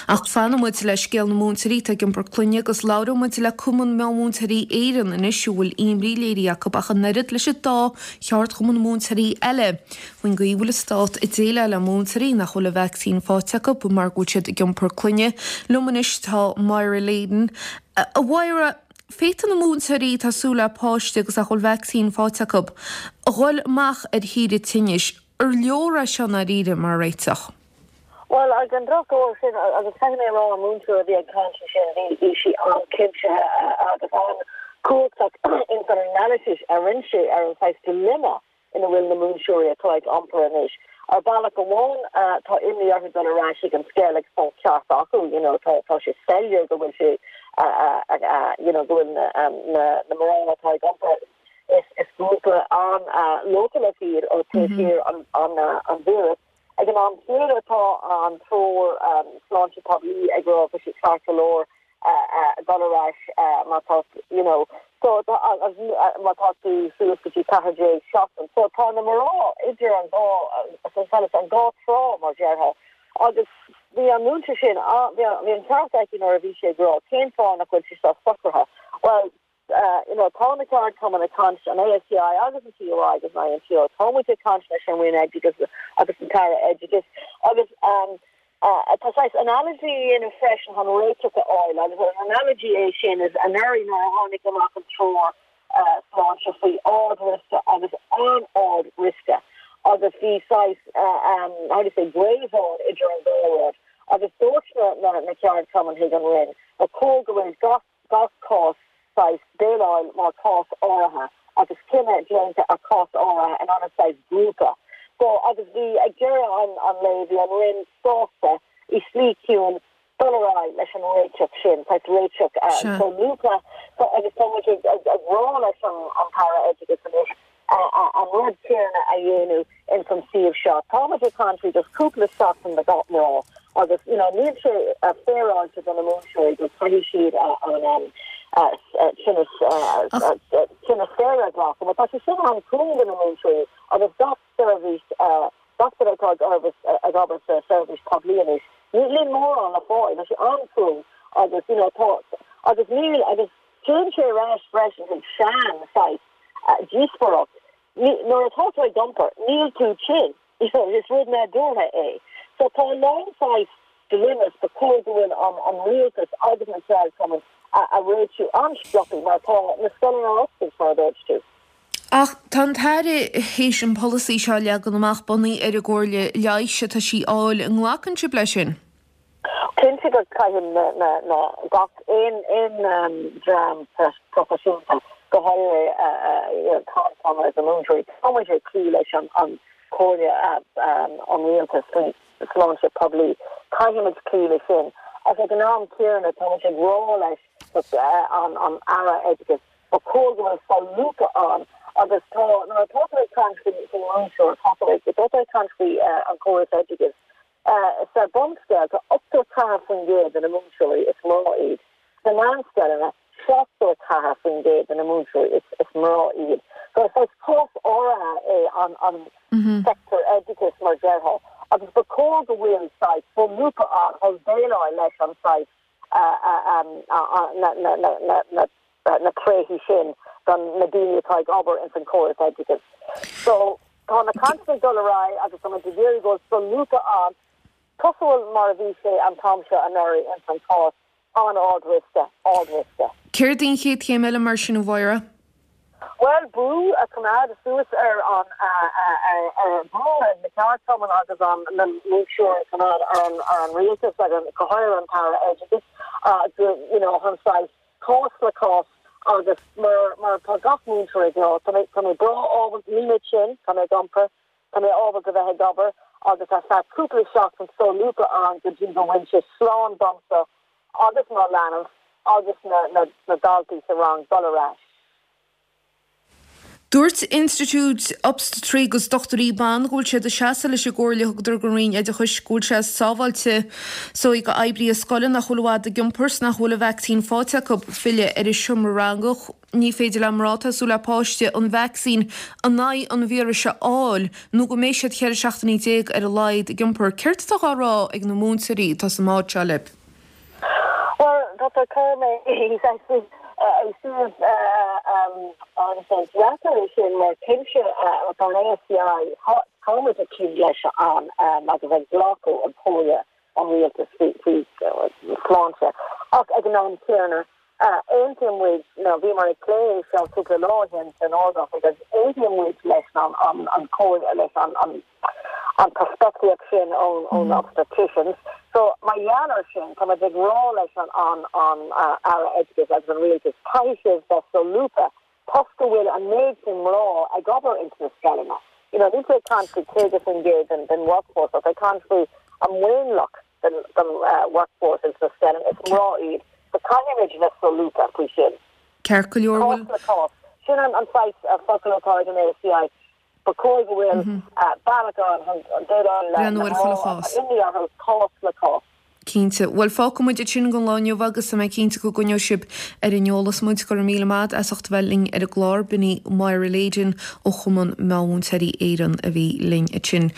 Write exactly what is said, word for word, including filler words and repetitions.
Ach fan mu le scéal na múntarí te gin proclunne agus láú mu le cuman me múntarí éan in isisiúil imrí léirí a bachan nerid leis dá cheart chuman múntarí eile. Bhain go íhfuil stát i déile le múntarí nach chola vaccín fáteach bu mar gútead gin proclunne lumanis tá Maira Léden. A bhaire fétan na múntarí tásúla páiste agus a chol vaccín fáteach a ghil mach ad híide tinis ar leora seanna ríide mar réiteach. Well, I can drop over sin as a second year on moon to the conscious the issue on kids uh the on cool like in analysis a rinse are in fact dilemma in the will the moon sure to like umpernish or balak one uh in the other than a rash you can scale like some chart you know to to she sell you go when she uh uh you know going um the marina type umper is is group on uh local here or here on on uh, on Europe. Again, I'm here to talk on for um, launch probably a girl for she starts a lore, uh, Dolarash, uh, my thought, you know. So, I my thought to see if she can't do shopping. So, upon them are all, if you're on go, as a fellow, and go from or Jerha. I just, the nutrition, the entire second or a Visha girl came from a good she saw suffer her. Well, Uh, you know, Tom McCard coming a conscious and A S C I, I wasn't T O I, because my N T O, Tom with the conscious and we edge because I was entire edge because I was um uh, a precise analogy in a fresh and on rate of the oil. I was an analogy Asian is an area neurohonic and control uh launch of the odd risk I was on odd risk of the fee size uh, um how do you say grey zone during the road. I was fortunate that McCard coming Higgin win. A cold going got got cost size bail oil more cost oraha I was kinna joined a cost oraha and on a size grouper. So I was the a girl on on lady and rin saucer is sleek tune Dollarite leis an Rachel shin like Rachel uh so Luca so I was so much a raw leis on on para education uh and red Tierna a yenu in from sea of shot. Thomas country just couple of shots in the got raw or just you know need to a fair on to the moon show just pretty sheet on um Uh, uh, Chinnis, uh, uh, uh, Chinnis Sarah glass, but that's a similar on clean in the moon tree, or the doc service, uh, that's what I call Gorbis, a Gorbis service probably in it. You lean more on the foil, if you're on through, or just, you know, thought, or just nearly, I just change your rash fresh and shan site, uh, G-Sporok, no, it's also a dumper, kneel to chin, you know, just wouldn't have done it, eh? So, for a long site, the limits, the cold going on, on real, because I didn't say coming. a réú anstopping mar tá na scoil options mar dóú. Ach tan táire hééis an policy seo le gan amach bunaí ar a ggóirle leiise tá sí áil an ghlacan si lei sin. Cinnte go caiim na na gach in in dram profisiúnta go háir tá as an múntrí táidir clú leis an an cóide an rialtas láse publi caiimiid clú lei sin. As ag an am Kieran táid ag rá leis on on ara educate or cold will fall Luca on agus tá no total country in onshore total the total country uh on chorus educate uh it's a bomb scale to up to half in good in a moonshore it's more aid the man scale and a shot to half in good in a moonshore it's it's more aid so it's like cross aura uh, on on mm-hmm. sector educate more general agus the cold wheel site for Luca on has bail oil less on site Uh, uh, um, uh, na na na na na na trehi sin don Medina type ober infant chorus educate. So on a constant dollarai as some of the year goes from Luca on possible Maravise and Tomsha and Neri infant chorus on all Rista all Rista. Kirdin Keith came in mar sin bhhaire. Well, brew a command Suez air on uh uh brew and the car coming on is on make sure command on on realtors like on cohire and para educate. Uh, the, you know, on site, cost the cost of the more, more pagaf moon for it, you know, to make, to make bra over the limit chin, to make dumper, to make over to the head over, or just a fat couple shots and so Luca on the jingle winches, slow and bumper, or just no lanum, or just no, no, no dog piece around Dolarash. Dúirt Institute Obstetrigus Doctorí Ban gúil sé de seasa leis a ggóirla thugtar go raon idir chuis gúil sé sábhailte so i go aibrí a scoile nach chulhád a gimpurs nach chula vaccín fáteach fille ar is siomra rangach ní féidir le mráta sú le páiste an vaccín an naid an bhíra se áil nó go méisiad cheir seachtaí déag ar a laid gimpur ceirtatá rá ag na múnsaí tá sa máid se lib. Doctor Kermay, he's actually I see on Saint Jackson where Kinsha on A S C I home is a key leisure on as a Glocko and Polia on real to speak we Flancha. I can know Turner. Uh, eighteen weeks, you know, be my play shall took the law against an order because eighteen weeks less on on on code less on on on prospective action on on mm-hmm. obstetricians. So my yaller shin come a big role lesson on on uh, our educators as been really just prices that so lupa Tosca will and made some law I got her into the scalima. You know, these are country take engaged than than workforce, but I can't see I'm Wayne luck than than uh, workforce into the scalima. It's raw eat. The coinage is so lupa appreciate. Careful your will. Cost. Shin on on site uh, folklore college in A S C I. Because will Balagon and dead on in the other cost the cost. Cínte bhfuil fáca muid sin go láineh agus sa méid cínta go gonneo sib ar an neolalas muid go míle mad as ocht bhling ar a glár buní Moira Legion ó chuman meúnteirí éan a bhí ling a sin.